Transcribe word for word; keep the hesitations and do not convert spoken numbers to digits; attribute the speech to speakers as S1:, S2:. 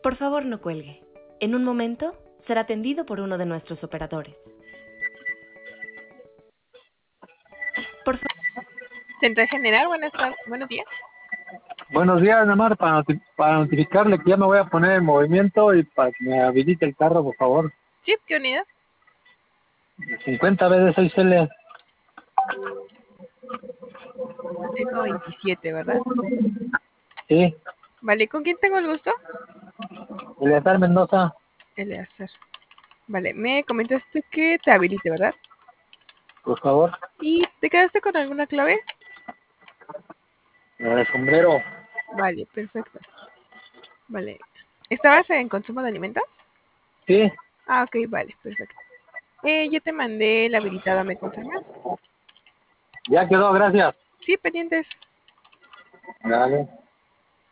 S1: Por favor, no cuelgue. En un momento será atendido por uno de nuestros operadores. Por favor.
S2: Central General, buenas tardes, buenos días.
S3: Buenos días, Namar, para, noti para notificarle que ya me voy a poner en movimiento y para que me habilite el carro, por favor.
S2: Sí, ¿qué unidad?
S3: cincuenta B D seis L.
S2: Eco veintisiete, ¿verdad?
S3: Sí,
S2: Vale, ¿con quién tengo el gusto?
S3: Eleazar Mendoza.
S2: Eleazar. Vale, me comentaste que te habilite, ¿verdad?
S3: Por favor.
S2: ¿Y te quedaste con alguna clave?
S3: El sombrero.
S2: Vale, perfecto. Vale. ¿Estabas en consumo de alimentos?
S3: Sí,
S2: Ah, ok, vale, perfecto. Eh, ya te mandé la habilitada, ¿me confirmas?
S3: ya quedó, gracias.
S2: Sí, pendientes.
S3: Dale.